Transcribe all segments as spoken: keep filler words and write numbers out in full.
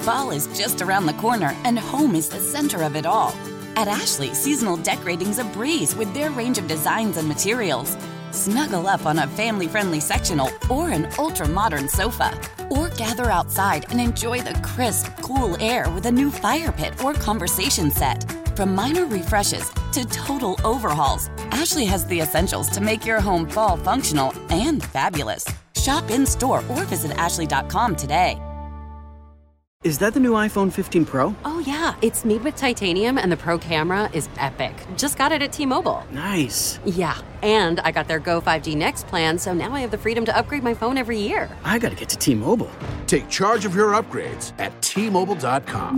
Fall is just around the corner, and home is the center of it all. At Ashley, seasonal decorating's a breeze with their range of designs and materials. Snuggle up on a family-friendly sectional or an ultra-modern sofa. Or gather outside and enjoy the crisp, cool air with a new fire pit or conversation set. From minor refreshes to total overhauls, Ashley has the essentials to make your home fall functional and fabulous. Shop in-store or visit ashley dot com today. Is that the new iPhone fifteen Pro? Oh, yeah. It's made with titanium, and the Pro camera is epic. Just got it at T-Mobile. Nice. Yeah, and I got their Go five G Next plan, so now I have the freedom to upgrade my phone every year. I gotta get to T-Mobile. Take charge of your upgrades at T Mobile dot com.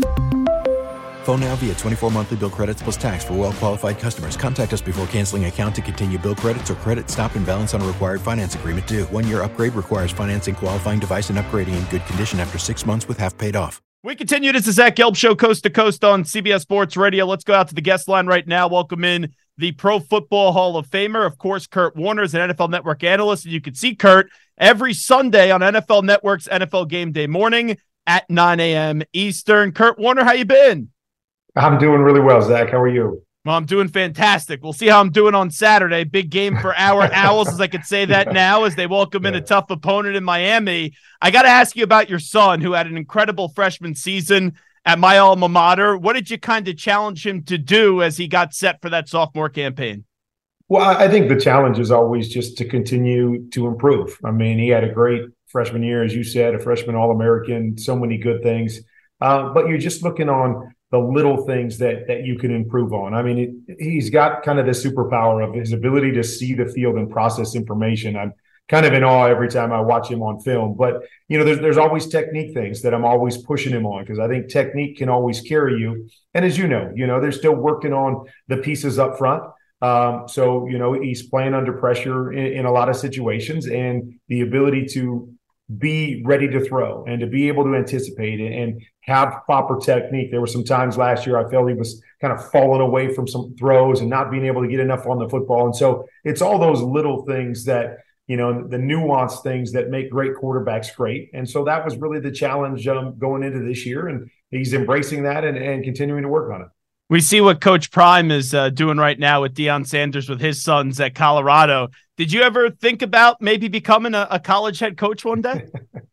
Phone now via twenty-four monthly bill credits plus tax for well-qualified customers. Contact us before canceling account to continue bill credits or credit stop and balance on a required finance agreement due. One-year upgrade requires financing qualifying device and upgrading in good condition after six months with half paid off. We continue. This is Zach Gelb Show, coast to coast on C B S Sports Radio. Let's go out to the guest line right now. Welcome in the Pro Football Hall of Famer, of course, Kurt Warner is an N F L Network analyst, and you can see Kurt every Sunday on N F L Network's N F L Game Day morning at nine a.m. Eastern. Kurt Warner, how you been? I'm doing really well, Zach. How are you? Well, I'm doing fantastic. We'll see how I'm doing on Saturday. Big game for our Owls, as I could say that now, as they welcome in a tough opponent in Miami. I got to ask you about your son, who had an incredible freshman season at my alma mater. What did you kind of challenge him to do as he got set for that sophomore campaign? Well, I think the challenge is always just to continue to improve. I mean, he had a great freshman year, as you said, a freshman All-American, so many good things. Uh, but you're just looking on the little things that that you can improve on. I mean, it, he's got kind of the superpower of his ability to see the field and process information. I'm kind of in awe every time I watch him on film. But, you know, there's, there's always technique things that I'm always pushing him on, because I think technique can always carry you. And as you know, you know, they're still working on the pieces up front. Um, so, you know, he's playing under pressure in, in a lot of situations, and the ability to be ready to throw and to be able to anticipate it and have proper technique. There were some times last year I felt he was kind of falling away from some throws and not being able to get enough on the football. And so it's all those little things that, you know, the nuanced things that make great quarterbacks great. And so that was really the challenge um, going into this year. And he's embracing that and, and continuing to work on it. We see what Coach Prime is uh, doing right now with Deion Sanders with his sons at Colorado. Did you ever think about maybe becoming a, a college head coach one day?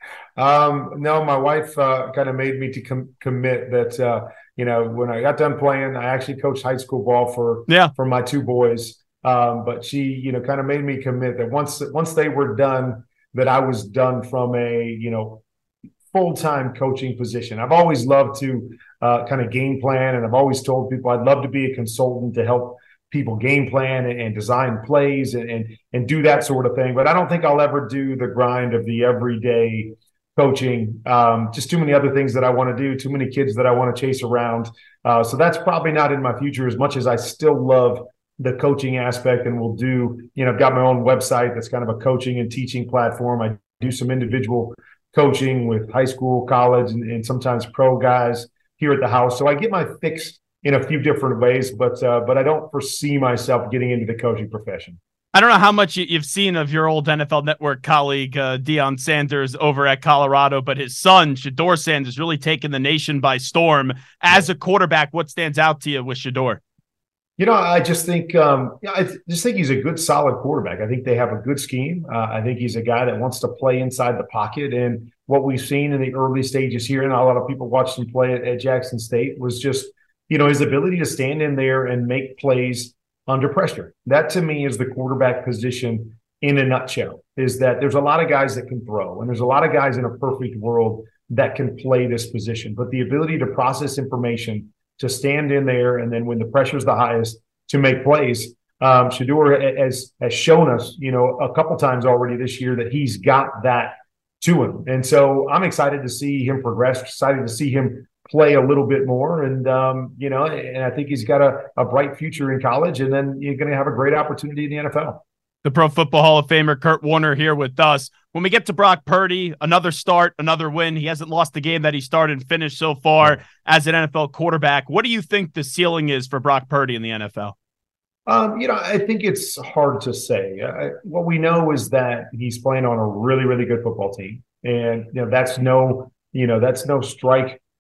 um, no, my wife uh, kind of made me to com- commit that, uh, you know, when I got done playing, I actually coached high school ball for, yeah. for my two boys. Um, but she, you know, kind of made me commit that once, once they were done, that I was done from a, you know, full-time coaching position. I've always loved to uh, kind of game plan, and I've always told people I'd love to be a consultant to help people game plan and, and design plays and, and and do that sort of thing. But I don't think I'll ever do the grind of the everyday coaching. Um, just too many other things that I want to do, too many kids that I want to chase around. Uh, so that's probably not in my future, as much as I still love the coaching aspect, and will do, you know, I've got my own website that's kind of a coaching and teaching platform. I do some individual coaching with high school, college, and, and sometimes pro guys here at the house. So I get my fix in a few different ways, but uh, but I don't foresee myself getting into the coaching profession. I don't know how much you've seen of your old N F L Network colleague, uh, Deion Sanders, over at Colorado, but his son, Shedeur Sanders, really taken the nation by storm. As a quarterback, what stands out to you with Shedeur? You know, I just think um, I just think he's a good, solid quarterback. I think they have a good scheme. Uh, I think he's a guy that wants to play inside the pocket. And what we've seen in the early stages here, and a lot of people watched him play at, at Jackson State, was just, you know, his ability to stand in there and make plays under pressure. That, to me, is the quarterback position in a nutshell, is that there's a lot of guys that can throw, and there's a lot of guys in a perfect world that can play this position. But the ability to process information, to stand in there, and then when the pressure is the highest, to make plays. Um, Shedeur has, has shown us, you know, a couple times already this year that he's got that to him. And so I'm excited to see him progress, excited to see him play a little bit more. And, um, you know, and I think he's got a, a bright future in college, and then you're going to have a great opportunity in the N F L. The Pro Football Hall of Famer Kurt Warner here with us. When we get to Brock Purdy, another start, another win. He hasn't lost the game that he started and finished so far as an N F L quarterback. What do you think the ceiling is for Brock Purdy in the N F L? Um, you know, I think it's hard to say. I, what we know is that he's playing on a really, really good football team. And, you know, that's no, you know, that's no strike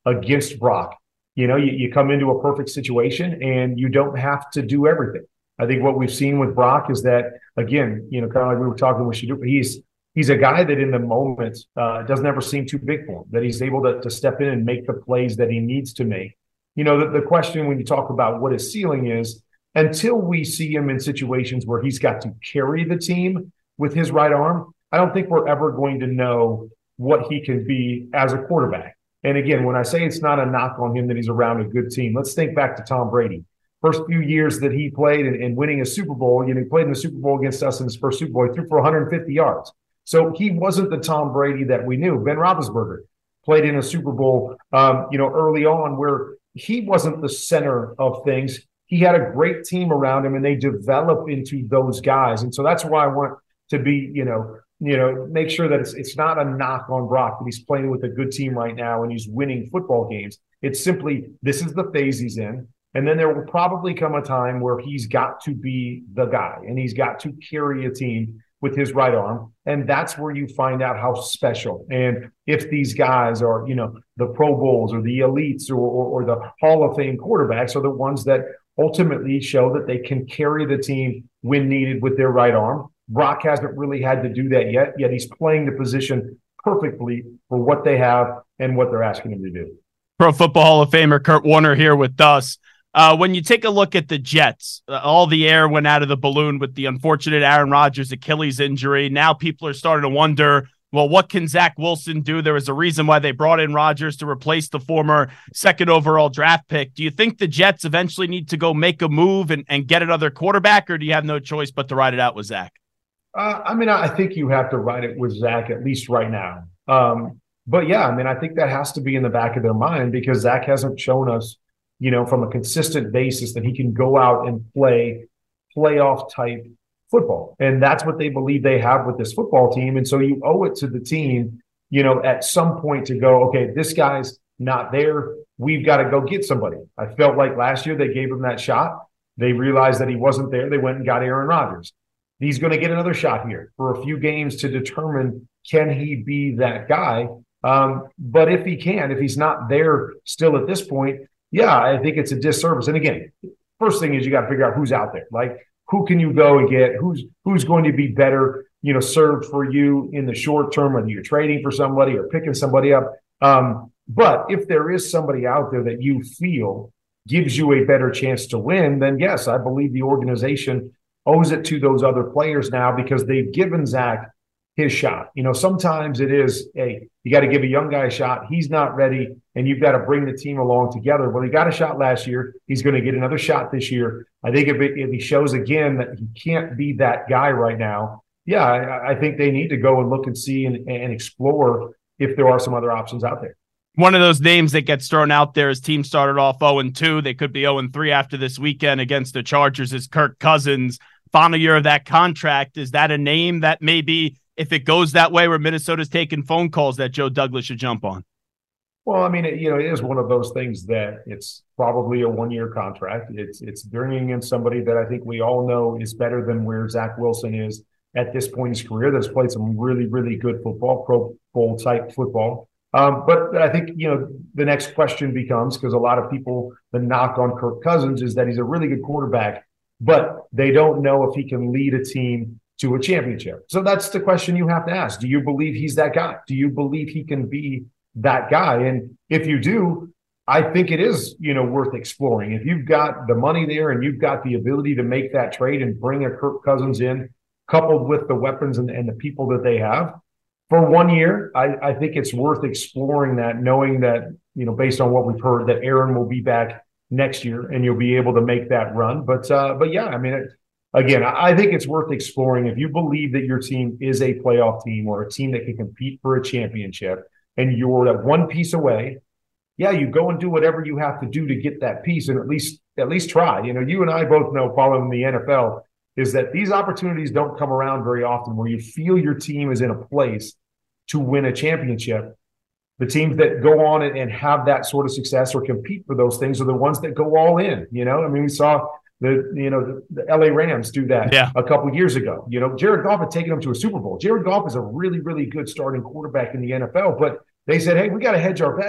against Brock. You know, you, you come into a perfect situation and you don't have to do everything. I think what we've seen with Brock is that, again, you know, kind of like we were talking with Shadou, he's he's a guy that in the moment uh, doesn't ever seem too big for him, that he's able to, to step in and make the plays that he needs to make. You know, the, the question when you talk about what his ceiling is, until we see him in situations where he's got to carry the team with his right arm, I don't think we're ever going to know what he can be as a quarterback. And again, when I say it's not a knock on him that he's around a good team, let's think back to Tom Brady. First few years that he played and, and winning a Super Bowl, you know, he played in the Super Bowl against us in his first Super Bowl. He threw for one hundred fifty yards. So he wasn't the Tom Brady that we knew. Ben Roethlisberger played in a Super Bowl, um, you know, early on where he wasn't the center of things. He had a great team around him, and they develop into those guys. And so that's why I want to be, you know, you know, make sure that it's it's not a knock on Brock that he's playing with a good team right now and he's winning football games. It's simply this is the phase he's in. And then there will probably come a time where he's got to be the guy and he's got to carry a team with his right arm. And that's where you find out how special. And if these guys are, you know, the Pro Bowls or the elites or, or, or the Hall of Fame quarterbacks are the ones that ultimately show that they can carry the team when needed with their right arm. Brock hasn't really had to do that yet, yet he's playing the position perfectly for what they have and what they're asking him to do. Pro Football Hall of Famer Kurt Warner here with us. Uh, when you take a look at the Jets, uh, all the air went out of the balloon with the unfortunate Aaron Rodgers Achilles injury. Now people are starting to wonder, well, what can Zach Wilson do? There was a reason why they brought in Rodgers to replace the former second overall draft pick. Do you think the Jets eventually need to go make a move and, and get another quarterback, or do you have no choice but to ride it out with Zach? Uh, I mean, I think you have to ride it with Zach, at least right now. Um, but yeah, I mean, I think that has to be in the back of their mind because Zach hasn't shown us, you know, from a consistent basis that he can go out and play playoff type football. And that's what they believe they have with this football team. And so you owe it to the team, you know, at some point to go, okay, this guy's not there. We've got to go get somebody. I felt like last year they gave him that shot. They realized that he wasn't there. They went and got Aaron Rodgers. He's going to get another shot here for a few games to determine, can he be that guy? Um, but if he can, if he's not there still at this point, yeah, I think it's a disservice. And again, first thing is you got to figure out who's out there. Like, who can you go and get? Who's who's going to be better, you know, served for you in the short term, whether you're trading for somebody or picking somebody up. Um, but if there is somebody out there that you feel gives you a better chance to win, then yes, I believe the organization owes it to those other players now because they've given Zach his shot. You know, sometimes it is, hey, you got to give a young guy a shot. He's not ready, and you've got to bring the team along together. Well, he got a shot last year. He's going to get another shot this year. I think if, it, if he shows again that he can't be that guy right now, yeah, I, I think they need to go and look and see and, and explore if there are some other options out there. One of those names that gets thrown out there is team started off oh and two. They could be oh and three after this weekend against the Chargers is Kirk Cousins. Final year of that contract. Is that a name that maybe if it goes that way where Minnesota's taking phone calls that Joe Douglas should jump on? Well, I mean, it, you know, it is one of those things that it's probably a one-year contract. It's it's bringing in somebody that I think we all know is better than where Zach Wilson is at this point in his career. That's played some really, really good football, Pro Bowl type football. Um, but I think, you know, the next question becomes, because a lot of people, the knock on Kirk Cousins is that he's a really good quarterback, but they don't know if he can lead a team to a championship. So that's the question you have to ask. Do you believe he's that guy? Do you believe he can be that guy? And if you do, I think it is, you know, worth exploring. If you've got the money there and you've got the ability to make that trade and bring a Kirk Cousins in, coupled with the weapons and, and the people that they have, for one year, I, I think it's worth exploring that, knowing that, you know, based on what we've heard, that Aaron will be back next year and you'll be able to make that run. But, uh, but yeah, I mean, it, again, I think it's worth exploring. If you believe that your team is a playoff team or a team that can compete for a championship and you're at one piece away, yeah, you go and do whatever you have to do to get that piece and at least at least try. You know, you and I both know, following the N F L, is that these opportunities don't come around very often where you feel your team is in a place to win a championship. The teams that go on and have that sort of success or compete for those things are the ones that go all in. You know, I mean, we saw the, you know, the, the L A Rams do that yeah. a couple of years ago. You know, Jared Goff had taken them to a Super Bowl. Jared Goff is a really, really good starting quarterback in the N F L, but they said, hey, we got to hedge our bets.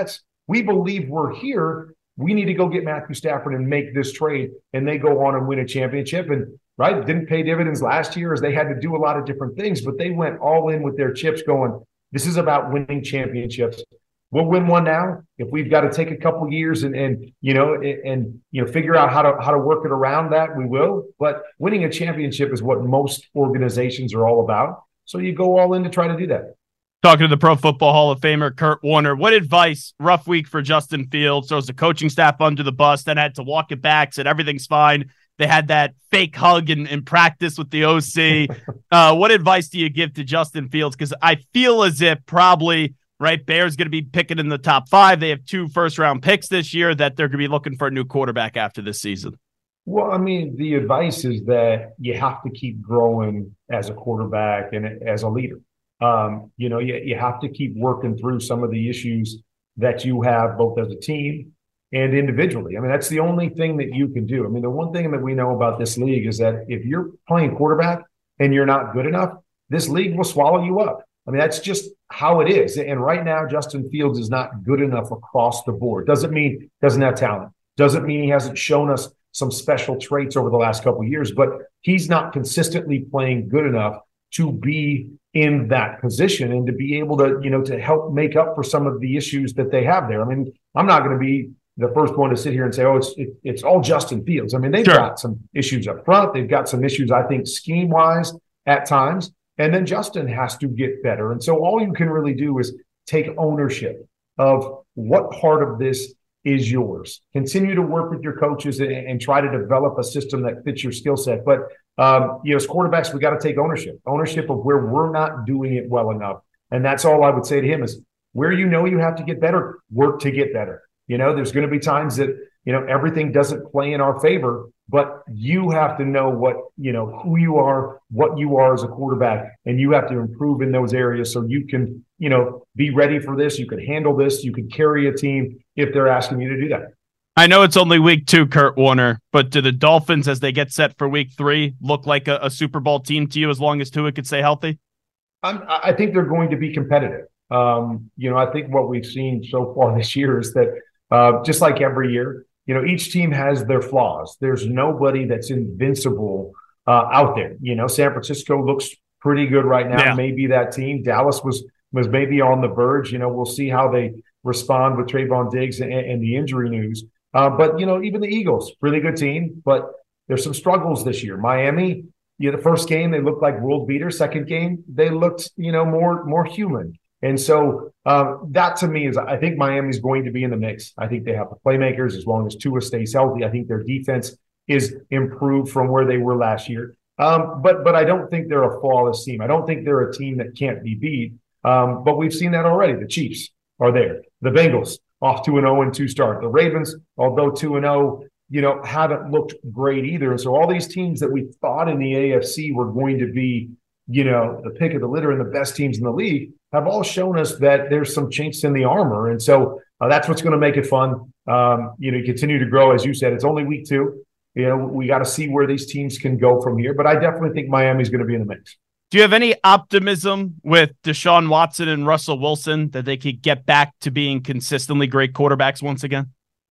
we believe we're here. We need to go get Matthew Stafford and make this trade. And they go on and win a championship. And right, didn't pay dividends last year as they had to do a lot of different things, but they went all in with their chips going, this is about winning championships. We'll win one now. If we've got to take a couple years and, and you know and, and you know figure out how to how to work it around that, we will. But winning a championship is what most organizations are all about. So you go all in to try to do that. Talking to the Pro Football Hall of Famer Kurt Warner, what advice? Rough week for Justin Fields. Throws the coaching staff under the bus, then had to walk it back. Said everything's fine. They had that fake hug in, in practice with the O C. Uh, what advice do you give to Justin Fields? Because I feel as if probably. Right, Bears going to be picking in the top five. They have two first-round picks this year that they're going to be looking for a new quarterback after this season. Well, I mean, the advice is that you have to keep growing as a quarterback and as a leader. Um, you know, you, you have to keep working through some of the issues that you have both as a team and individually. I mean, that's the only thing that you can do. I mean, the one thing that we know about this league is that if you're playing quarterback and you're not good enough, this league will swallow you up. I mean, that's just how it is. And right now, Justin Fields is not good enough across the board. Doesn't mean he doesn't have talent. Doesn't mean he hasn't shown us some special traits over the last couple of years, but he's not consistently playing good enough to be in that position and to be able to, you know, to help make up for some of the issues that they have there. I mean, I'm not going to be the first one to sit here and say, oh, it's it, it's all Justin Fields. I mean, they've Sure. got some issues up front. They've got some issues, I think, scheme-wise at times. And then Justin has to get better. And so all you can really do is take ownership of what part of this is yours. Continue to work with your coaches and, and try to develop a system that fits your skill set. But, um, you know, as quarterbacks, we got to take ownership, ownership of where we're not doing it well enough. And that's all I would say to him is where you know you have to get better, work to get better. You know, there's going to be times that, you know, everything doesn't play in our favor, but you have to know what, you know, who you are, what you are as a quarterback, and you have to improve in those areas so you can, you know, be ready for this. You can handle this. You can carry a team if they're asking you to do that. I know it's only week two, Kurt Warner, but do the Dolphins, as they get set for week three, look like a, a Super Bowl team to you as long as Tua could stay healthy? I'm, I think they're going to be competitive. Um, you know, I think what we've seen so far this year is that uh, just like every year, you know, each team has their flaws. There's nobody that's invincible uh, out there. You know, San Francisco looks pretty good right now. Yeah. Maybe that team. Dallas was was maybe on the verge. You know, we'll see how they respond with Trayvon Diggs and, and the injury news. Uh, but, you know, even the Eagles, really good team. But there's some struggles this year. Miami, you know, the first game, they looked like world beaters. Second game, they looked, you know, more more human. And so uh, that to me is, I think Miami's going to be in the mix. I think they have the playmakers as long as Tua stays healthy. I think their defense is improved from where they were last year. Um, but but I don't think they're a flawless team. I don't think they're a team that can't be beat. Um, but we've seen that already. The Chiefs are there. The Bengals off to an oh and two start. The Ravens, although two and oh, you know, haven't looked great either. And so all these teams that we thought in the A F C were going to be, you know, the pick of the litter and the best teams in the league have all shown us that there's some chinks in the armor. And so uh, that's what's going to make it fun. Um, you know, continue to grow. As you said, it's only week two. You know, we got to see where these teams can go from here. But I definitely think Miami's going to be in the mix. Do you have any optimism with Deshaun Watson and Russell Wilson that they could get back to being consistently great quarterbacks once again?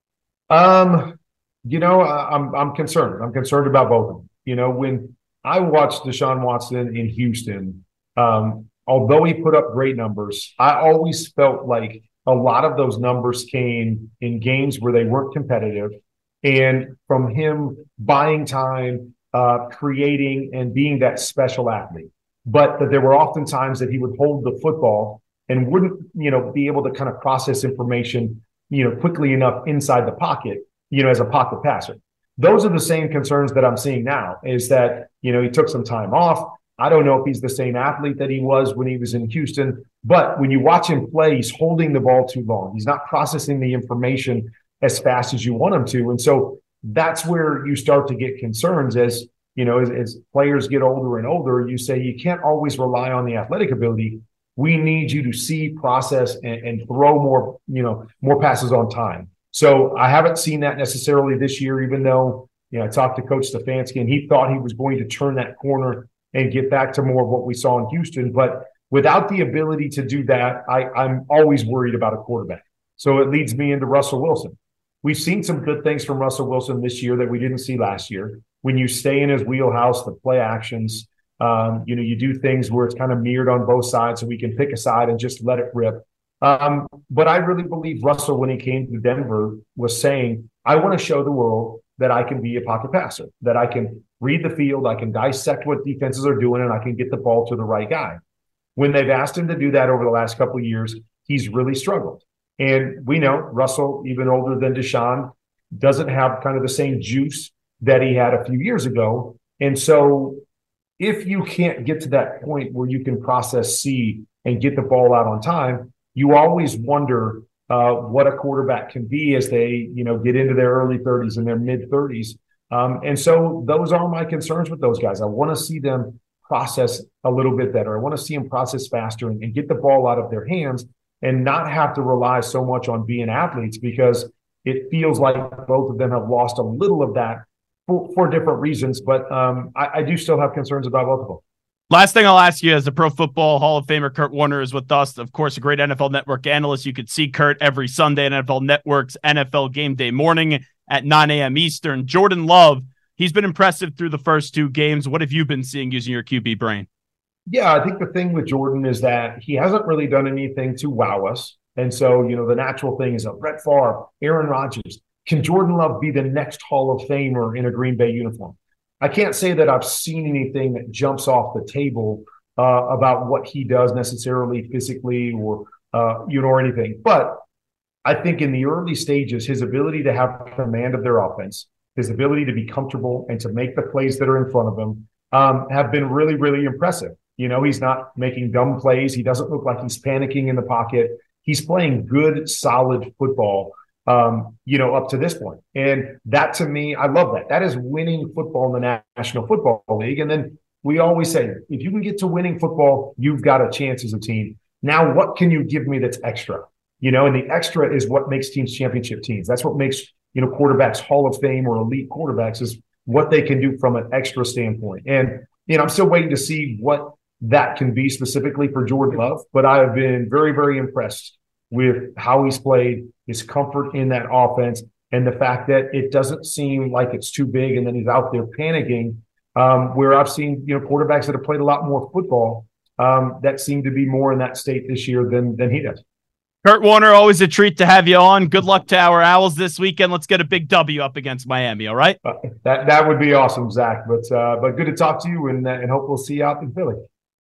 Um, you know, I'm I'm concerned. I'm concerned about both of them. You know, when I watched Deshaun Watson in Houston, um, although he put up great numbers, I always felt like a lot of those numbers came in games where they weren't competitive, and from him buying time, uh, creating and being that special athlete. But that there were often times that he would hold the football and wouldn't, you know, be able to kind of process information, you know, quickly enough inside the pocket, you know, as a pocket passer. Those are the same concerns that I'm seeing now, is that, you know, he took some time off. I don't know if he's the same athlete that he was when he was in Houston, but when you watch him play, he's holding the ball too long. He's not processing the information as fast as you want him to. And so that's where you start to get concerns as, you know, as, as players get older and older. You say you can't always rely on the athletic ability. We need you to see, process, and, and throw more, you know, more passes on time. So I haven't seen that necessarily this year, even though, you know, I talked to Coach Stefanski and he thought he was going to turn that corner and get back to more of what we saw in Houston. But without the ability to do that, I, I'm always worried about a quarterback. So it leads me into Russell Wilson. We've seen some good things from Russell Wilson this year that we didn't see last year. When you stay in his wheelhouse, the play actions, um, you know, you do things where it's kind of mirrored on both sides so we can pick a side and just let it rip. Um, but I really believe Russell, when he came to Denver, was saying, I want to show the world that I can be a pocket passer, that I can read the field, I can dissect what defenses are doing, and I can get the ball to the right guy. When they've asked him to do that over the last couple of years, he's really struggled. And we know Russell, even older than Deshaun, doesn't have kind of the same juice that he had a few years ago. And so if you can't get to that point where you can process C and get the ball out on time, you always wonder uh, what a quarterback can be as they, you know, get into their early thirties and their mid thirties. Um, and so those are my concerns with those guys. I want to see them process a little bit better. I want to see them process faster and, and get the ball out of their hands and not have to rely so much on being athletes, because it feels like both of them have lost a little of that for, for different reasons. But um, I, I do still have concerns about both of them. Last thing I'll ask you, as the Pro Football Hall of Famer Kurt Warner is with us, of course, a great N F L Network analyst. You could see Kurt every Sunday at N F L Network's N F L Game Day morning at nine a.m. Eastern. Jordan Love, he's been impressive through the first two games. What have you been seeing using your Q B brain? Yeah, I think the thing with Jordan is that he hasn't really done anything to wow us. And so, you know, the natural thing is a Brett Favre, Aaron Rodgers. Can Jordan Love be the next Hall of Famer in a Green Bay uniform? I can't say that I've seen anything that jumps off the table uh, about what he does necessarily physically or, uh, you know, or anything. But I think in the early stages, his ability to have command of their offense, his ability to be comfortable and to make the plays that are in front of him um, have been really, really impressive. You know, he's not making dumb plays. He doesn't look like he's panicking in the pocket. He's playing good, solid football, um, you know, up to this point. And that, to me, I love that. That is winning football in the National Football League. And then we always say, if you can get to winning football, you've got a chance as a team. Now, what can you give me that's extra? You know, and the extra is what makes teams championship teams. That's what makes, you know, quarterbacks Hall of Fame or elite quarterbacks, is what they can do from an extra standpoint. And, you know, I'm still waiting to see what that can be specifically for Jordan Love, but I have been very, very impressed with how he's played, his comfort in that offense, and the fact that it doesn't seem like it's too big and then he's out there panicking, um, where I've seen, you know, quarterbacks that have played a lot more football um, that seem to be more in that state this year than than he does. Kurt Warner, always a treat to have you on. Good luck to our Owls this weekend. Let's get a big W up against Miami, all right? Uh, that that would be awesome, Zach. But uh, but good to talk to you, and, and hope we'll see you out in Philly.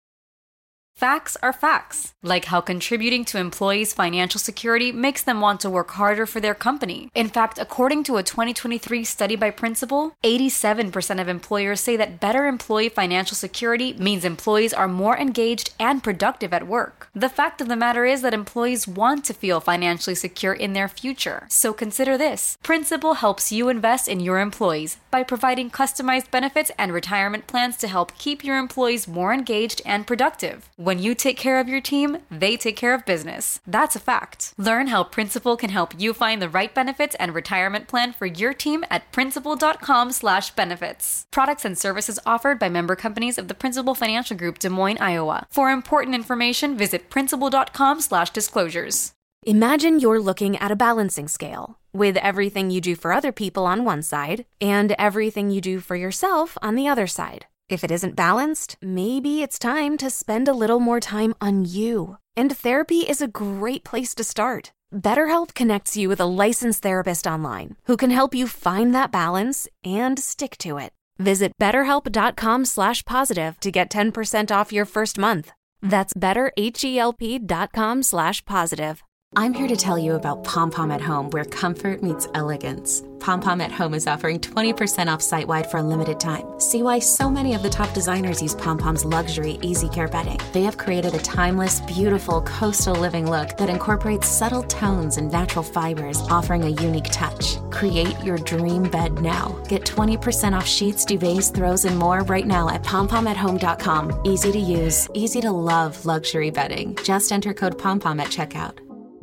Facts are facts, like how contributing to employees' financial security makes them want to work harder for their company. In fact, according to a twenty twenty-three study by Principal, eighty-seven percent of employers say that better employee financial security means employees are more engaged and productive at work. The fact of the matter is that employees want to feel financially secure in their future. So consider this. Principal helps you invest in your employees by providing customized benefits and retirement plans to help keep your employees more engaged and productive. When you take care of your team, they take care of business. That's a fact. Learn how Principal can help you find the right benefits and retirement plan for your team at principal.com slash benefits. Products and services offered by member companies of the Principal Financial Group, Des Moines, Iowa. For important information, visit principal.com slash disclosures. Imagine you're looking at a balancing scale with everything you do for other people on one side and everything you do for yourself on the other side. If it isn't balanced, maybe it's time to spend a little more time on you. And therapy is a great place to start. BetterHelp connects you with a licensed therapist online who can help you find that balance and stick to it. Visit betterhelp.com slash positive to get ten percent off your first month. That's betterhelp.com slash positive. I'm here to tell you about Pom Pom at Home, where comfort meets elegance. Pom Pom at Home is offering twenty percent off site-wide for a limited time. See why so many of the top designers use Pom Pom's luxury Easy Care bedding. They have created a timeless, beautiful coastal living look that incorporates subtle tones and natural fibers, offering a unique touch. Create your dream bed now. Get twenty percent off sheets, duvets, throws, and more right now at pom pom at home dot com. Easy to use, easy to love luxury bedding. Just enter code POMPOM at checkout.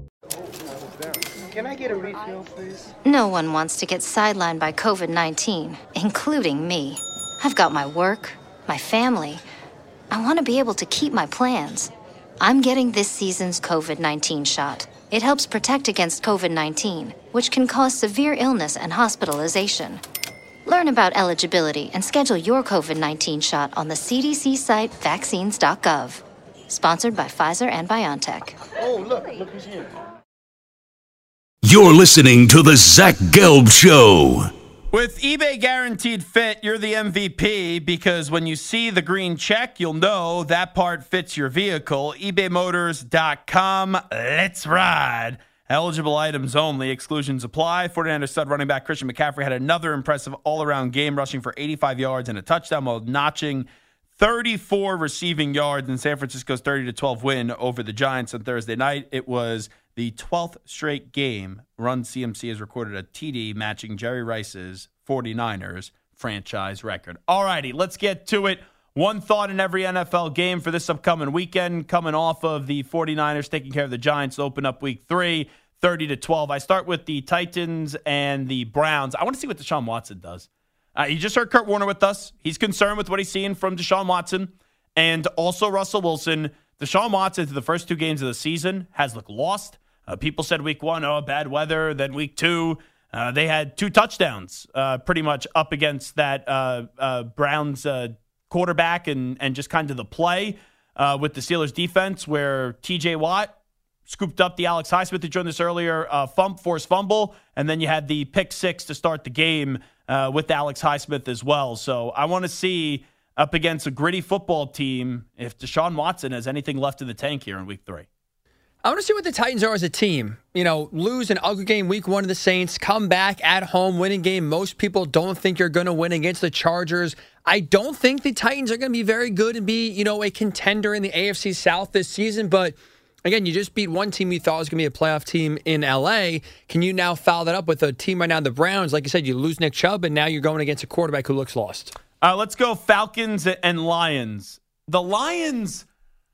Can I get a refill, please? No one wants to get sidelined by covid nineteen, including me. I've got my work, my family. I want to be able to keep my plans. I'm getting this season's covid nineteen shot. It helps protect against covid nineteen, which can cause severe illness and hospitalization. Learn about eligibility and schedule your covid nineteen shot on the C D C site vaccines dot gov. Sponsored by Pfizer and BioNTech. Oh, look, look who's here. You're listening to The Zach Gelb Show. With eBay Guaranteed Fit, you're the M V P because when you see the green check, you'll know that part fits your vehicle. ebay motors dot com. Let's ride. Eligible items only. Exclusions apply. forty-niners stud running back Christian McCaffrey had another impressive all-around game, rushing for eighty-five yards and a touchdown while notching thirty-four receiving yards in San Francisco's thirty to twelve win over the Giants on Thursday night. It was the twelfth straight game Run C M C has recorded a T D matching Jerry Rice's forty-niners franchise record. All righty, let's get to it. One thought in every N F L game for this upcoming weekend, coming off of the forty-niners taking care of the Giants to open up week three, thirty to twelve. I start with the Titans and the Browns. I want to see what Deshaun Watson does. Uh, you just heard Kurt Warner with us. He's concerned with what he's seeing from Deshaun Watson and also Russell Wilson. Deshaun Watson, through the first two games of the season, has looked lost. Uh, people said week one, oh, bad weather. Then week two, uh, they had two touchdowns uh, pretty much up against that uh, uh, Browns uh, quarterback and, and just kind of the play uh, with the Steelers defense where T J Watt scooped up the Alex Highsmith to join this earlier uh, fump, forced fumble, and then you had the pick six to start the game uh, with Alex Highsmith as well. So I want to see up against a gritty football team if Deshaun Watson has anything left in the tank here in week three. I want to see what the Titans are as a team. You know, lose an ugly game week one to the Saints, come back at home, winning game. Most people don't think you're going to win against the Chargers. I don't think the Titans are going to be very good and be, you know, a contender in the A F C South this season. But again, you just beat one team you thought was going to be a playoff team in L A. Can you now foul that up with a team right now, the Browns? Like you said, you lose Nick Chubb, and now you're going against a quarterback who looks lost. Uh, let's go Falcons and Lions. The Lions,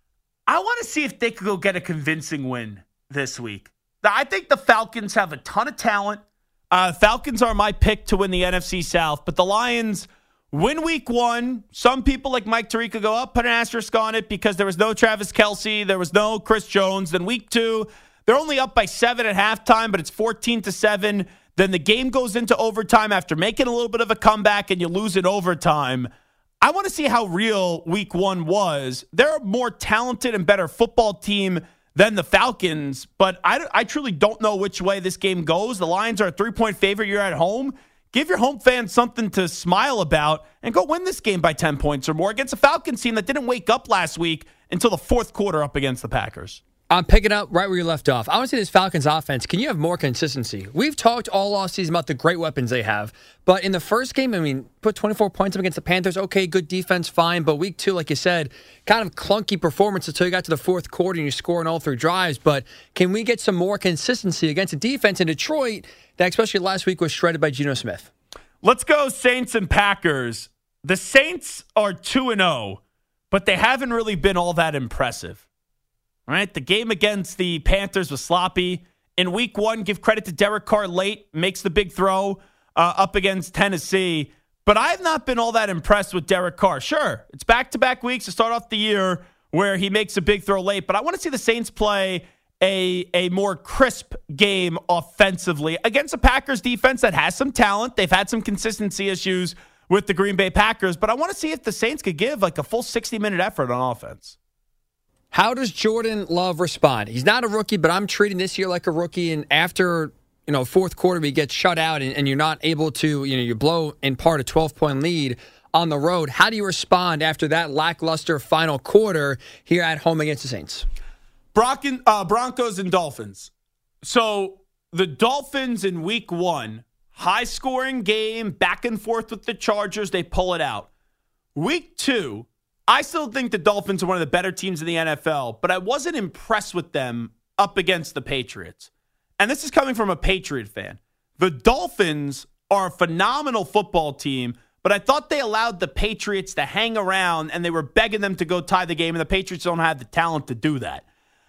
I want to see if they could go get a convincing win this week. I think the Falcons have a ton of talent. Uh, Falcons are my pick to win the N F C South, but the Lions win week one. Some people like Mike Tirico go up, put an asterisk on it because there was no Travis Kelce, there was no Chris Jones. Then week two, they're only up by seven at halftime, but it's fourteen to seven. Then the game goes into overtime after making a little bit of a comeback and you lose in overtime. I want to see how real week one was. They're a more talented and better football team than the Falcons, but I, I truly don't know which way this game goes. The Lions are a three-point favorite. You're at home. Give your home fans something to smile about and go win this game by ten points or more against a Falcons team that didn't wake up last week until the fourth quarter up against the Packers. I'm picking up right where you left off. I want to see this Falcons offense. Can you have more consistency? We've talked all offseason about the great weapons they have. But in the first game, I mean, put twenty-four points up against the Panthers. Okay, good defense, fine. But week two, like you said, kind of clunky performance until you got to the fourth quarter and you're scoring all through drives. But can we get some more consistency against a defense in Detroit that, especially last week, was shredded by Geno Smith? Let's go Saints and Packers. The Saints are two and oh, but they haven't really been all that impressive. All right, the game against the Panthers was sloppy. In week one, give credit to Derek Carr late, makes the big throw uh, up against Tennessee. But I have not been all that impressed with Derek Carr. Sure, it's back-to-back weeks to start off the year where he makes a big throw late. But I want to see the Saints play a, a more crisp game offensively against a Packers defense that has some talent. They've had some consistency issues with the Green Bay Packers. But I want to see if the Saints could give like a full sixty-minute effort on offense. How does Jordan Love respond? He's not a rookie, but I'm treating this year like a rookie. And after, you know, fourth quarter, he gets shut out and, and you're not able to, you know, you blow in part a twelve-point lead on the road. How do you respond after that lackluster final quarter here at home against the Saints? Bron- uh, Broncos and Dolphins. So the Dolphins in week one, high-scoring game, back and forth with the Chargers. They pull it out. Week two, I still think the Dolphins are one of the better teams in the N F L, but I wasn't impressed with them up against the Patriots. And this is coming from a Patriot fan. The Dolphins are a phenomenal football team, but I thought they allowed the Patriots to hang around and they were begging them to go tie the game, and the Patriots don't have the talent to do that.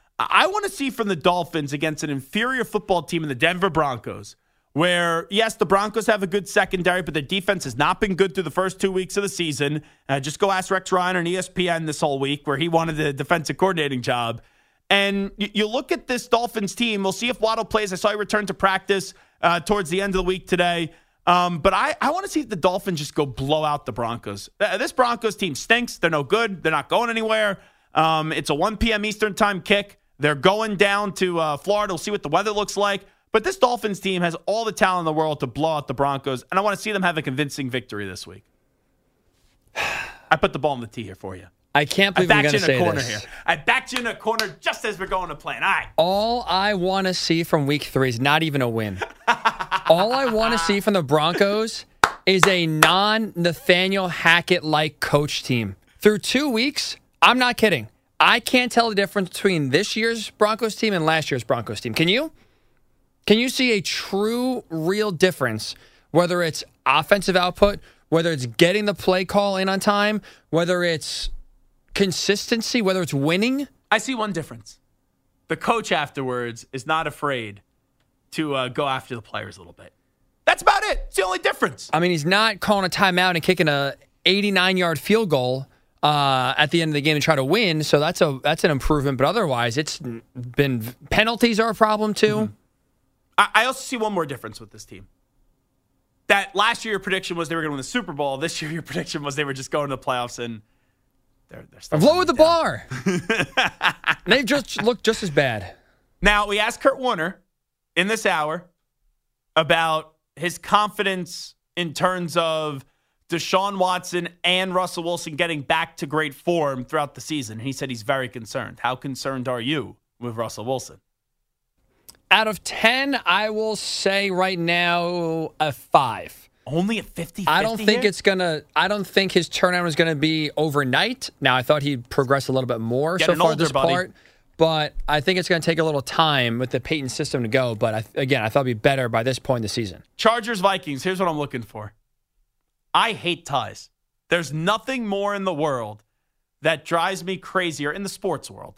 I want to see from the Dolphins against an inferior football team in the Denver Broncos, where, yes, the Broncos have a good secondary, but their defense has not been good through the first two weeks of the season. Uh, just go ask Rex Ryan on E S P N this whole week where he wanted the defensive coordinating job. And you, you look at this Dolphins team. We'll see if Waddle plays. I saw he return to practice uh, towards the end of the week today. Um, but I, I want to see if the Dolphins just go blow out the Broncos. Uh, this Broncos team stinks. They're no good. They're not going anywhere. Um, it's a one p.m. Eastern time kick. They're going down to uh, Florida. We'll see what the weather looks like. But this Dolphins team has all the talent in the world to blow out the Broncos, and I want to see them have a convincing victory this week. I put the ball in the tee here for you. I can't believe I'm going to say corner this. Here. I backed you in a corner just as we're going to plan. All right. All I want to see from week three is not even a win. All I want to see from the Broncos is a non-Nathaniel Hackett-like coach team. Through two weeks, I'm not kidding. I can't tell the difference between this year's Broncos team and last year's Broncos team. Can you? Can you see a true, real difference, whether it's offensive output, whether it's getting the play call in on time, whether it's consistency, whether it's winning? I see one difference. The coach afterwards is not afraid to uh, go after the players a little bit. That's about it. It's the only difference. I mean, he's not calling a timeout and kicking a eighty-nine-yard field goal uh, at the end of the game to try to win, so that's a that's an improvement. But otherwise, it's been penalties are a problem too. Mm-hmm. I, I also see one more difference with this team. That last year your prediction was they were going to win the Super Bowl. This year your prediction was they were just going to the playoffs and they're, they're still I've lowered the bar. They just look just as bad. Now, we asked Kurt Warner in this hour about his confidence in terms of Deshaun Watson and Russell Wilson getting back to great form throughout the season. And he said he's very concerned. How concerned are you with Russell Wilson? Out of ten, I will say right now a five. Only a fifty-fifty I don't think here? it's gonna. I don't think his turnaround is gonna be overnight. Now, I thought he'd progress a little bit more Getting so far older, this buddy. part, but I think it's gonna take a little time with the Peyton system to go. But I, again, I thought it'd be better by this point in the season. Chargers, Vikings. Here's what I'm looking for. I hate ties. There's nothing more in the world that drives me crazier in the sports world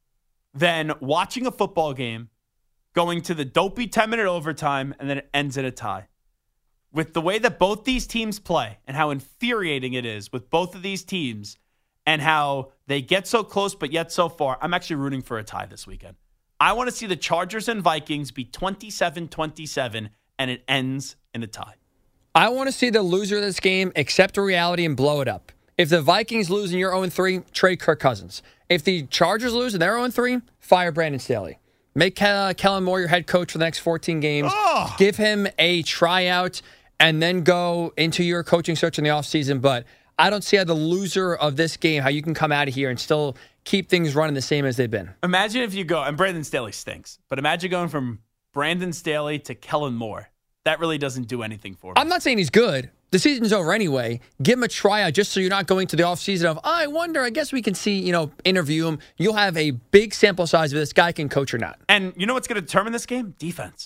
than watching a football game, going to the dopey ten-minute overtime, and then it ends in a tie. With the way that both these teams play and how infuriating it is with both of these teams and how they get so close but yet so far, I'm actually rooting for a tie this weekend. I want to see the Chargers and Vikings be twenty-seven twenty-seven and it ends in a tie. I want to see the loser of this game accept the reality and blow it up. If the Vikings lose and you're oh and three, trade Kirk Cousins. If the Chargers lose and they're oh and three, fire Brandon Staley. Make uh, Kellen Moore your head coach for the next fourteen games. Oh. Give him a tryout and then go into your coaching search in the offseason. But I don't see how the loser of this game, how you can come out of here and still keep things running the same as they've been. Imagine if you go, and Brandon Staley stinks, but imagine going from Brandon Staley to Kellen Moore. That really doesn't do anything for me. I'm not saying he's good. The season's over anyway. Give him a tryout just so you're not going to the offseason of, oh, I wonder, I guess we can see, you know, interview him. You'll have a big sample size of this guy can coach or not. And you know what's going to determine this game? Defense.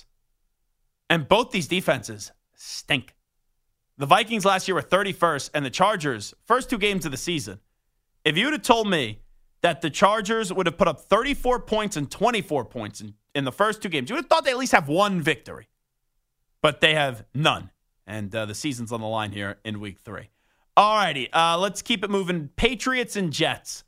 And both these defenses stink. The Vikings last year were thirty-first, and the Chargers, first two games of the season. If you would have told me that the Chargers would have put up thirty-four points and twenty-four points in, in the first two games, you would have thought they at least have one victory. But they have none. And uh, the season's on the line here in week three. All righty, uh, let's keep it moving. Patriots and Jets.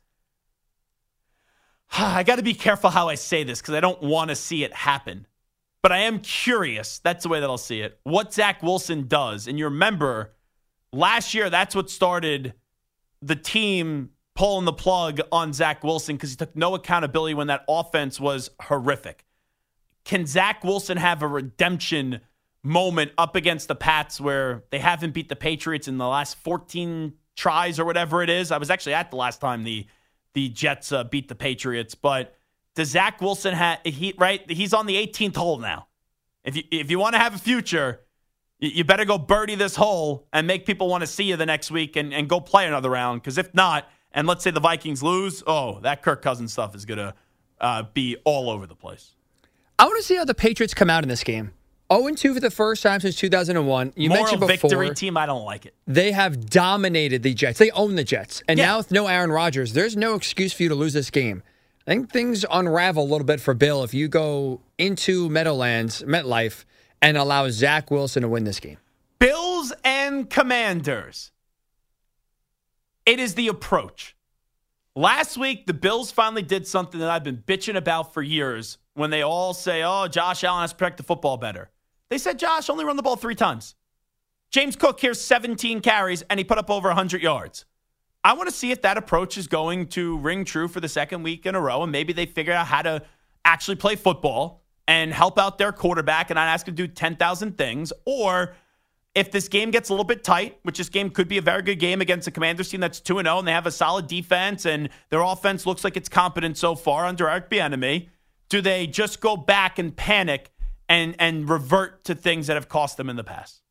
I got to be careful how I say this because I don't want to see it happen. But I am curious, that's the way that I'll see it, what Zach Wilson does. And you remember, last year, that's what started the team pulling the plug on Zach Wilson because he took no accountability when that offense was horrific. Can Zach Wilson have a redemption moment up against the Pats where they haven't beat the Patriots in the last fourteen tries or whatever it is? I was actually at the last time the the Jets uh, beat the Patriots, but does Zach Wilson have he right? He's on the eighteenth hole now. If you if you want to have a future, you, you better go birdie this hole and make people want to see you the next week and, and go play another round. Because if not, and let's say the Vikings lose, oh, that Kirk Cousins stuff is gonna uh, be all over the place. I want to see how the Patriots come out in this game. oh and two for the first time since two thousand one. You Moral mentioned before, victory team, I don't like it. They have dominated the Jets. They own the Jets. And Yeah. now with no Aaron Rodgers, there's no excuse for you to lose this game. I think things unravel a little bit for Bill if you go into Meadowlands, MetLife, and allow Zach Wilson to win this game. Bills and Commanders. It is the approach. Last week, the Bills finally did something that I've been bitching about for years when they all say, oh, Josh Allen has to protect the football better. They said, Josh, only run the ball three times. James Cook here's seventeen carries, and he put up over one hundred yards. I want to see if that approach is going to ring true for the second week in a row, and maybe they figure out how to actually play football and help out their quarterback and not ask him to do ten thousand things. Or if this game gets a little bit tight, which this game could be a very good game against a Commanders team that's two and oh, and they have a solid defense, and their offense looks like it's competent so far under Eric Bieniemy, do they just go back and panic and, and revert to things that have cost them in the past?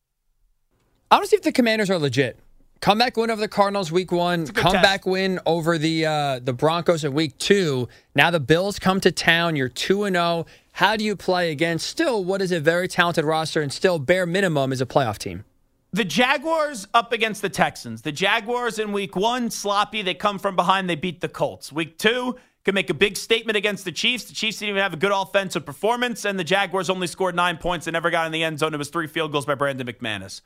I want to see if the Commanders are legit. Comeback win over the Cardinals week one. Comeback win over the uh, the Broncos in week two. Now the Bills come to town. You're two and oh. How do you play against still what is a very talented roster and still bare minimum is a playoff team? The Jaguars up against the Texans. The Jaguars in week one, sloppy. They come from behind. They beat the Colts. Week two, can make a big statement against the Chiefs. The Chiefs didn't even have a good offensive performance, and the Jaguars only scored nine points and never got in the end zone. It was three field goals by Brandon McManus.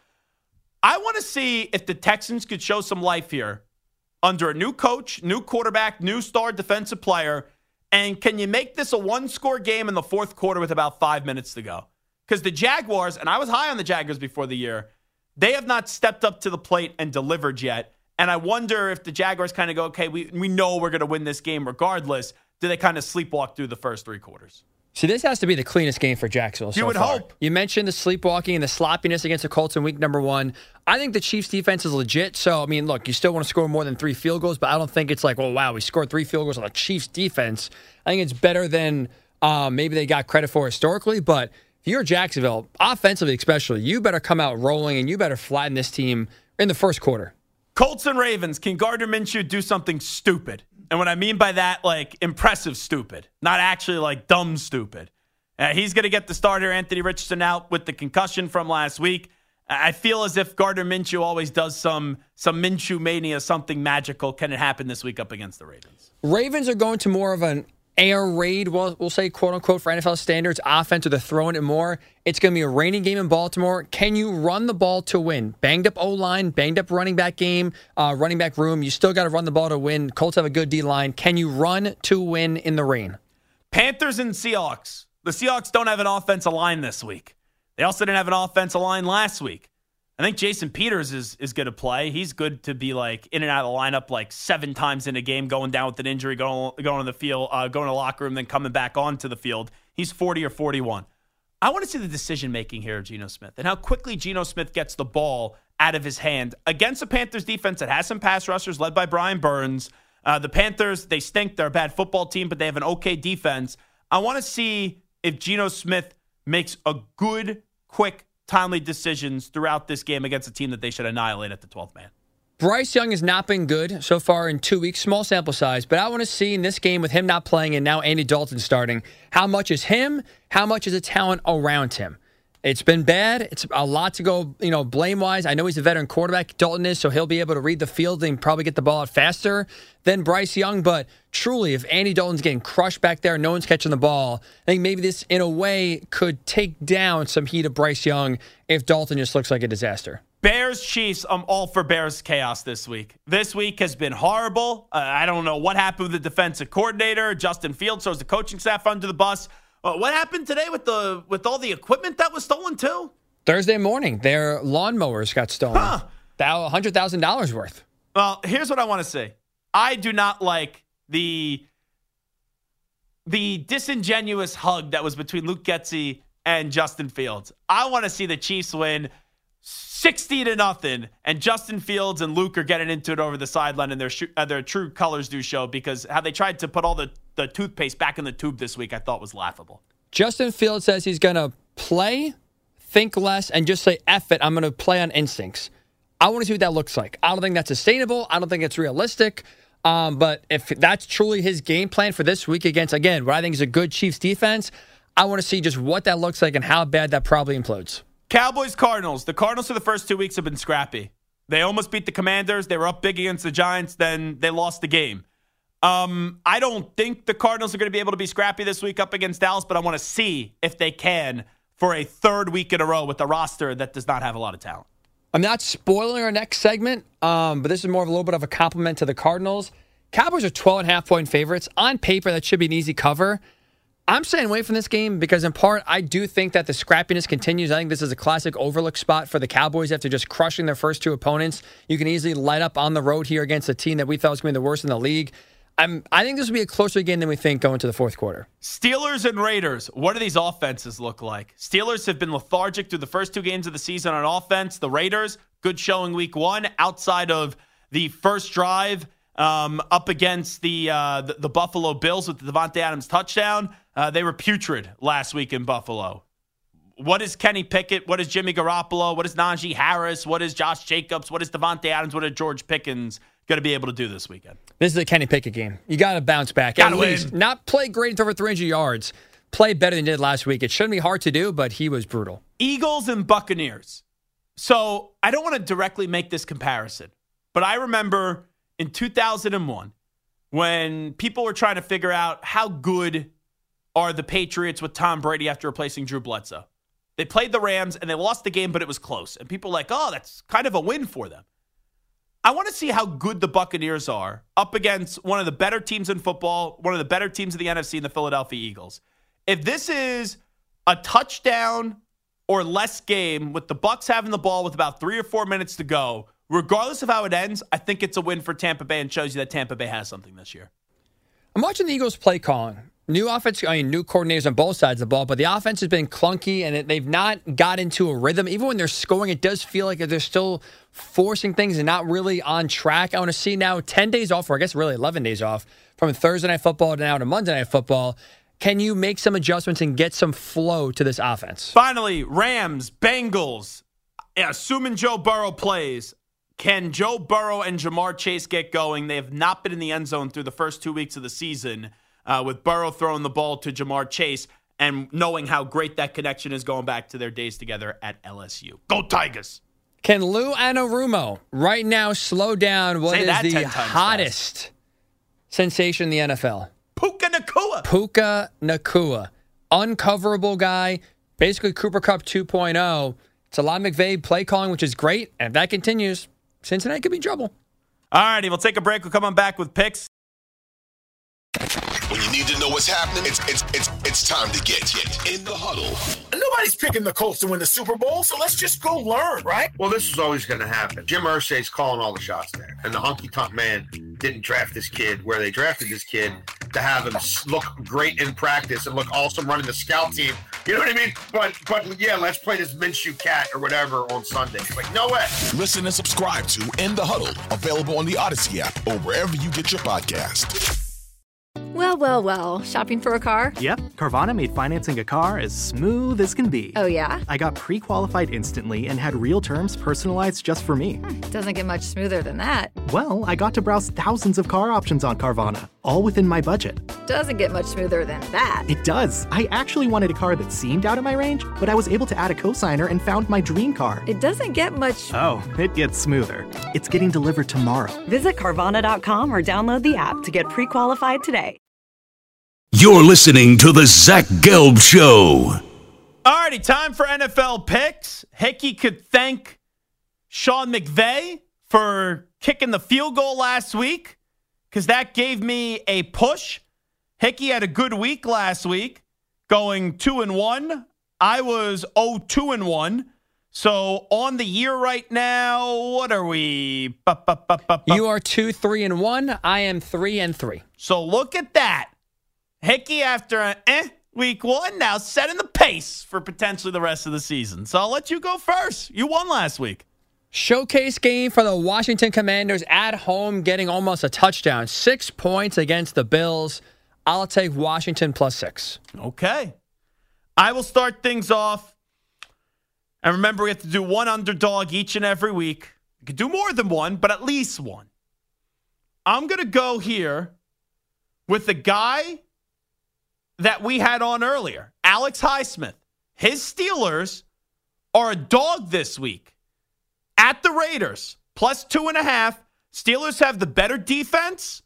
I want to see if the Texans could show some life here under a new coach, new quarterback, new star defensive player, and can you make this a one-score game in the fourth quarter with about five minutes to go? Because the Jaguars, and I was high on the Jaguars before the year, they have not stepped up to the plate and delivered yet. And I wonder if the Jaguars kind of go, okay, we, we know we're going to win this game regardless. Do they kind of sleepwalk through the first three quarters? See, this has to be the cleanest game for Jacksonville so You would far. hope. You mentioned the sleepwalking and the sloppiness against the Colts in week number one. I think the Chiefs' defense is legit. So, I mean, look, you still want to score more than three field goals, but I don't think it's like, well, wow, we scored three field goals on the Chiefs' defense. I think it's better than um, maybe they got credit for historically. But if you're Jacksonville, offensively especially, you better come out rolling and you better flatten this team in the first quarter. Colts and Ravens, can Gardner Minshew do something stupid? And what I mean by that, like, impressive stupid, not actually like dumb stupid. Uh, he's going to get the starter, Anthony Richardson, out with the concussion from last week. I feel as if Gardner Minshew always does some some Minshew mania, something magical. Can it happen this week up against the Ravens? Ravens are going to more of an air raid, we'll, we'll say, quote-unquote, for N F L standards, offense, or they're throwing it more. It's going to be a raining game in Baltimore. Can you run the ball to win? Banged up O-line, banged up running back game, uh, running back room. You still got to run the ball to win. Colts have a good D-line. Can you run to win in the rain? Panthers and Seahawks. The Seahawks don't have an offensive line this week. They also didn't have an offensive line last week. I think Jason Peters is is good to play. He's good to be like in and out of the lineup like seven times in a game, going down with an injury, going going to the field, uh, going to the locker room, then coming back onto the field. He's forty or forty-one. I want to see the decision making here of Geno Smith and how quickly Geno Smith gets the ball out of his hand against a Panthers defense that has some pass rushers led by Brian Burns. Uh, the Panthers, they stink. They're a bad football team, but they have an okay defense. I want to see if Geno Smith makes a good, quick, timely decisions throughout this game against a team that they should annihilate at the twelfth man. Bryce Young has not been good so far in two weeks, small sample size, but I want to see in this game with him not playing and now Andy Dalton starting, how much is him, how much is the talent around him? It's been bad. It's a lot to go, you know, blame-wise. I know he's a veteran quarterback, Dalton is, so he'll be able to read the field and probably get the ball out faster than Bryce Young. But truly, if Andy Dalton's getting crushed back there and no one's catching the ball, I think maybe this, in a way, could take down some heat of Bryce Young if Dalton just looks like a disaster. Bears, Chiefs, I'm all for Bears chaos this week. This week has been horrible. Uh, I don't know what happened with the defensive coordinator. Justin Fields throws the coaching staff under the bus. Uh, what happened today with the with all the equipment that was stolen too? Thursday morning, their lawnmowers got stolen. Huh. one hundred thousand dollars worth. Well, here's what I want to say. I do not like the the disingenuous hug that was between Luke Getsy and Justin Fields. I want to see the Chiefs win sixty to nothing, and Justin Fields and Luke are getting into it over the sideline, and their sh- uh, their true colors do show, because how they tried to put all the, the toothpaste back in the tube this week I thought was laughable. Justin Fields says he's going to play, think less, and just say, F it, I'm going to play on instincts. I want to see what that looks like. I don't think that's sustainable. I don't think it's realistic. Um, but if that's truly his game plan for this week against, again, what I think is a good Chiefs defense, I want to see just what that looks like and how bad that probably implodes. Cowboys, Cardinals. The Cardinals for the first two weeks have been scrappy. They almost beat the Commanders. They were up big against the Giants. Then they lost the game. Um, I don't think the Cardinals are going to be able to be scrappy this week up against Dallas, but I want to see if they can for a third week in a row with a roster that does not have a lot of talent. I'm not spoiling our next segment, um, but this is more of a little bit of a compliment to the Cardinals. Cowboys are twelve and a half point favorites. On paper, that should be an easy cover. I'm staying away from this game because, in part, I do think that the scrappiness continues. I think this is a classic overlook spot for the Cowboys after just crushing their first two opponents. You can easily light up on the road here against a team that we thought was going to be the worst in the league. I'm, I think this will be a closer game than we think going to the fourth quarter. Steelers and Raiders, what do these offenses look like? Steelers have been lethargic through the first two games of the season on offense. The Raiders, good showing week one, outside of the first drive um, up against the, uh, the the Buffalo Bills with the Devontae Adams touchdown. Uh, they were putrid last week in Buffalo. What is Kenny Pickett? What is Jimmy Garoppolo? What is Najee Harris? What is Josh Jacobs? What is Devontae Adams? What is George Pickens going to be able to do this weekend? This is a Kenny Pickett game. You got to bounce back. Gotta At least. win. Not play great for over three hundred yards. Play better than he did last week. It shouldn't be hard to do, but he was brutal. Eagles and Buccaneers. So I don't want to directly make this comparison, but I remember in two thousand one when people were trying to figure out how good are the Patriots with Tom Brady after replacing Drew Bledsoe. They played the Rams and they lost the game, but it was close. And people were like, oh, that's kind of a win for them. I want to see how good the Buccaneers are up against one of the better teams in football, one of the better teams in the N F C, and the Philadelphia Eagles. If this is a touchdown or less game with the Bucs having the ball with about three or four minutes to go, regardless of how it ends, I think it's a win for Tampa Bay and shows you that Tampa Bay has something this year. I'm watching the Eagles play calling. New offense, I mean, new coordinators on both sides of the ball, but the offense has been clunky and it, they've not got into a rhythm. Even when they're scoring, it does feel like they're still forcing things and not really on track. I want to see now ten days off, or I guess really eleven days off, from Thursday Night Football to now to Monday Night Football. Can you make some adjustments and get some flow to this offense? Finally, Rams, Bengals. Assuming Joe Burrow plays, can Joe Burrow and Jamar Chase get going? They have not been in the end zone through the first two weeks of the season. Uh, with Burrow throwing the ball to Jamar Chase and knowing how great that connection is going back to their days together at L S U. Go Tigers! Can Lou Anarumo right now slow down what Say is the hottest fast. sensation in the N F L? Puka Nacua. Puka Nacua. Uncoverable guy. Basically Cooper Kupp two point oh. It's a lot of McVay play calling, which is great. And if that continues, Cincinnati could be in trouble. All righty, we'll take a break. We'll come on back with picks. When you need to know what's happening, it's it's it's it's time to get, get in the huddle. Nobody's picking the Colts to win the Super Bowl, so let's just go learn, right? Well, this is always going to happen. Jim Irsay's calling all the shots there, and the honky-tonk man didn't draft this kid where they drafted this kid to have him look great in practice and look awesome running the scout team. You know what I mean? But but yeah, let's play this Minshew cat or whatever on Sunday. Like, no way. Listen and subscribe to In the Huddle, available on the Odyssey app or wherever you get your podcast. Well, well, well. Shopping for a car? Yep. Carvana made financing a car as smooth as can be. Oh, yeah? I got pre-qualified instantly and had real terms personalized just for me. Hmm, doesn't get much smoother than that. Well, I got to browse thousands of car options on Carvana, all within my budget. Doesn't get much smoother than that. It does. I actually wanted a car that seemed out of my range, but I was able to add a cosigner and found my dream car. It doesn't get much... Oh, it gets smoother. It's getting delivered tomorrow. Visit Carvana dot com or download the app to get pre-qualified today. You're listening to The Zach Gelb Show. Alrighty, time for N F L picks. Hickey could thank Sean McVay for kicking the field goal last week because that gave me a push. Hickey had a good week last week, going two and one. I was oh two and one. So on the year right now, what are we? Ba, ba, ba, ba, ba. You are two, three, and one. I am three and three. So look at that. Hickey, after an eh week one, now setting the pace for potentially the rest of the season. So I'll let you go first. You won last week. Showcase game for the Washington Commanders at home, getting almost a touchdown. Six points against the Bills. I'll take Washington plus six. Okay. I will start things off. And remember, we have to do one underdog each and every week. You could do more than one, but at least one. I'm going to go here with the guy that we had on earlier, Alex Highsmith. His Steelers are a dog this week at the Raiders, plus two and a half. Steelers have the better defense.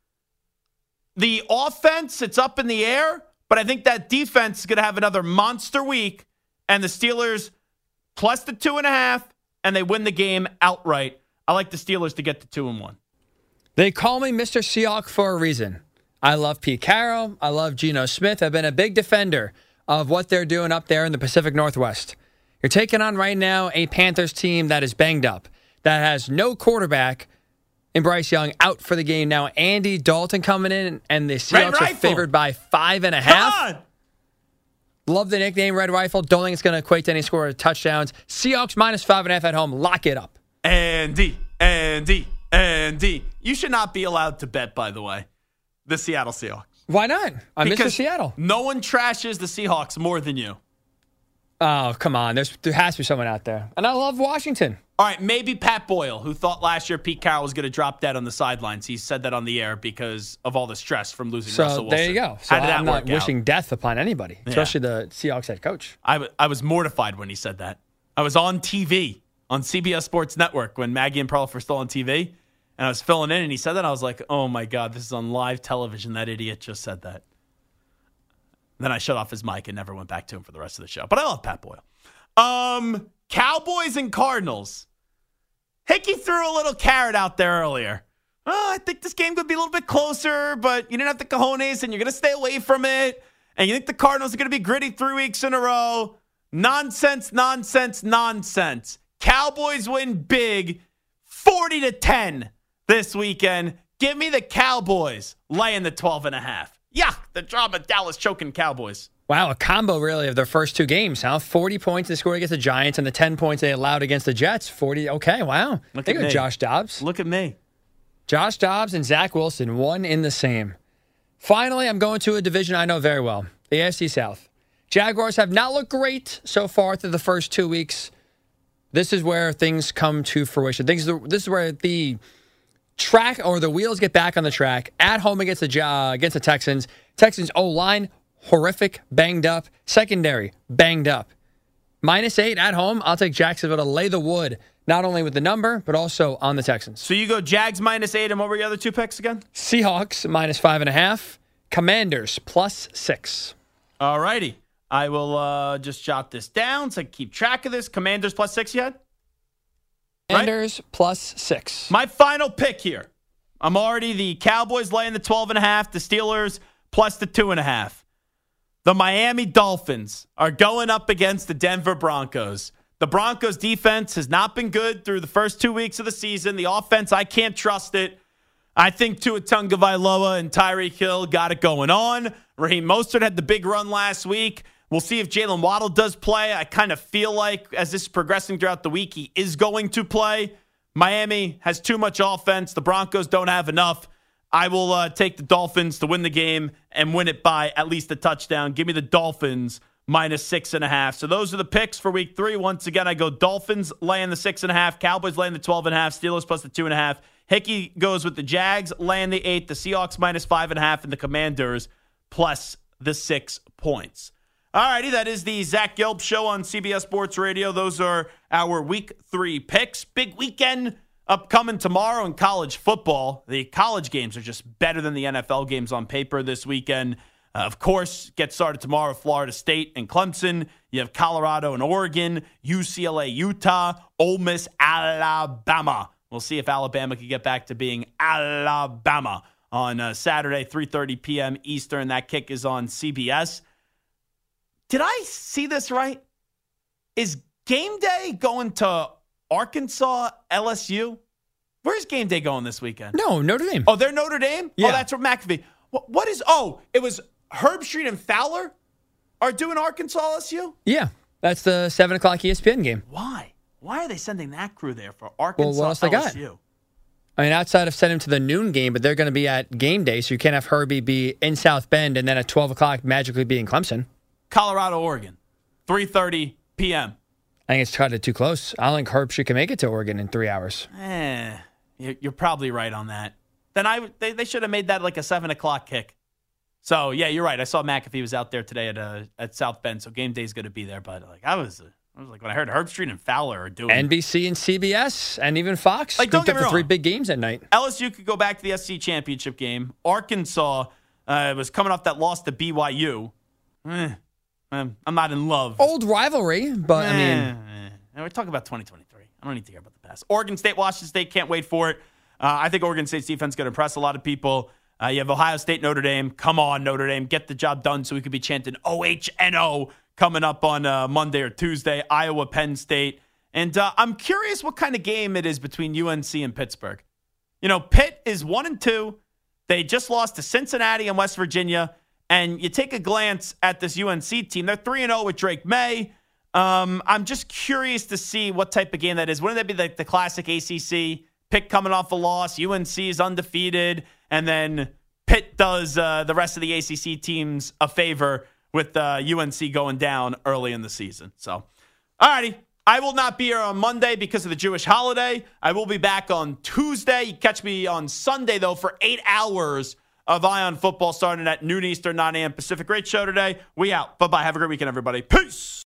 The offense, it's up in the air, but I think that defense is going to have another monster week, and the Steelers plus the two and a half, and they win the game outright. I like the Steelers to get to two and one. They call me Mister Seahawk for a reason. I love Pete Carroll. I love Geno Smith. I've been a big defender of what they're doing up there in the Pacific Northwest. You're taking on right now a Panthers team that is banged up, that has no quarterback in Bryce Young, out for the game now. Andy Dalton coming in, and the Seahawks are favored by five and a half. Come on! Love the nickname Red Rifle. Don't think it's going to equate to any score of touchdowns. Seahawks minus five and a half at home. Lock it up. Andy, Andy, Andy. You should not be allowed to bet, by the way, the Seattle Seahawks. Why not? I'm Because Mister Seattle. No one trashes the Seahawks more than you. Oh, come on. There's, there has to be someone out there. And I love Washington. All right, maybe Pat Boyle, who thought last year Pete Carroll was going to drop dead on the sidelines. He said that on the air because of all the stress from losing So Russell Wilson. there you go. So How did that I'm work not wishing out? death upon anybody, Yeah. especially the Seahawks head coach. I, w- I was mortified when he said that. I was on T V on C B S Sports Network when Maggie and Perloff were still on T V, and I was filling in, and he said that. I was like, oh, my God, this is on live television. That idiot just said that. Then I shut off his mic and never went back to him for the rest of the show. But I love Pat Boyle. Um, Cowboys and Cardinals. Hickey threw a little carrot out there earlier. Oh, I think this game could be a little bit closer, but you didn't have the cojones, and you're going to stay away from it. And you think the Cardinals are going to be gritty three weeks in a row. Nonsense, nonsense, nonsense. Cowboys win big, forty to ten this weekend. Give me the Cowboys laying the twelve and a half. Yeah, the drama, Dallas choking Cowboys. Wow, a combo really of their first two games, huh? forty points they scored against the Giants and the ten points they allowed against the Jets. forty, okay, wow. Look They at go me. Josh Dobbs. Look at me. Josh Dobbs and Zach Wilson, one in the same. Finally, I'm going to a division I know very well, the A F C South. Jaguars have not looked great so far through the first two weeks. This is where things come to fruition. Things, this is where the track or the wheels get back on the track at home against the uh, against the Texans. Texans O-line, horrific, banged up. Secondary, banged up. Minus eight at home. I'll take Jacksonville to lay the wood, not only with the number, but also on the Texans. So you go Jags minus eight, and what were your other two picks again? Seahawks minus five and a half. Commanders plus six. All righty. I will uh, just jot this down so I can keep track of this. Commanders plus six you had? Commanders right? plus six. My final pick here. I'm already the Cowboys laying the twelve and a half, the Steelers plus the two and a half. The Miami Dolphins are going up against the Denver Broncos. The Broncos defense has not been good through the first two weeks of the season. The offense, I can't trust it. I think Tua Tagovailoa and Tyreek Hill got it going on. Raheem Mostert had the big run last week. We'll see if Jalen Waddle does play. I kind of feel like as this is progressing throughout the week, he is going to play. Miami has too much offense. The Broncos don't have enough. I will uh, take the Dolphins to win the game and win it by at least a touchdown. Give me the Dolphins minus six and a half. So those are the picks for week three. Once again, I go Dolphins laying the six and a half, Cowboys laying the twelve and a half, Steelers plus the two and a half. Hickey goes with the Jags laying the eight, the Seahawks minus five and a half, and the Commanders plus the six points. All righty, that is the Zach Gelb Show on C B S Sports Radio. Those are our week three picks. Big weekend upcoming tomorrow in college football. The college games are just better than the N F L games on paper this weekend. Uh, of course, get started tomorrow, Florida State and Clemson. You have Colorado and Oregon, U C L A, Utah, Ole Miss, Alabama. We'll see if Alabama can get back to being Alabama on uh, Saturday, three thirty p.m. Eastern. That kick is on C B S. Did I see this right? Is game day going to Arkansas, L S U? Where's game day going this weekend? No, Notre Dame. Oh, they're Notre Dame? Yeah. Oh, that's where McAfee. What, what is, oh, it was Herb Street and Fowler are doing Arkansas, L S U? Yeah, that's the seven o'clock E S P N game. Why? Why are they sending that crew there for Arkansas, well, what else they L S U? got? I mean, outside of sending him to the noon game, but they're going to be at game day, so you can't have Herbie be in South Bend and then at twelve o'clock magically be in Clemson. Colorado, Oregon, three thirty p.m. I think it's cut it too close. I don't think Herb can make it to Oregon in three hours. Eh, you're probably right on that. Then I they, they should have made that like a seven o'clock kick. So yeah, you're right. I saw McAfee was out there today at uh, at South Bend, so game day's going to be there. But like I was, uh, I was like when I heard Herb Street and Fowler are doing N B C and C B S and even Fox. Like, don't get me the wrong. three big games at night. L S U could go back to the S E C championship game. Arkansas uh, was coming off that loss to B Y U. Eh, I'm not in love. Old rivalry, but eh, I mean, eh. we're talking about twenty twenty-three. I don't need to hear about the past. Oregon State, Washington State, can't wait for it. Uh, I think Oregon State's defense is going to impress a lot of people. Uh, you have Ohio State, Notre Dame. Come on, Notre Dame. Get the job done so we could be chanting O H N O coming up on uh, Monday or Tuesday. Iowa, Penn State. And uh, I'm curious what kind of game it is between U N C and Pittsburgh. You know, Pitt is one and two. They just lost to Cincinnati and West Virginia. And you take a glance at this U N C team. They're three and oh with Drake May. Um, I'm just curious to see what type of game that is. Wouldn't that be like the classic A C C? Pitt coming off a loss. U N C is undefeated. And then Pitt does uh, the rest of the A C C teams a favor with uh, U N C going down early in the season. So, all righty. I will not be here on Monday because of the Jewish holiday. I will be back on Tuesday. You catch me on Sunday, though, for eight hours of Ion Football starting at noon Eastern, nine a.m. Pacific. Great show today. We out. Bye-bye. Have a great weekend, everybody. Peace.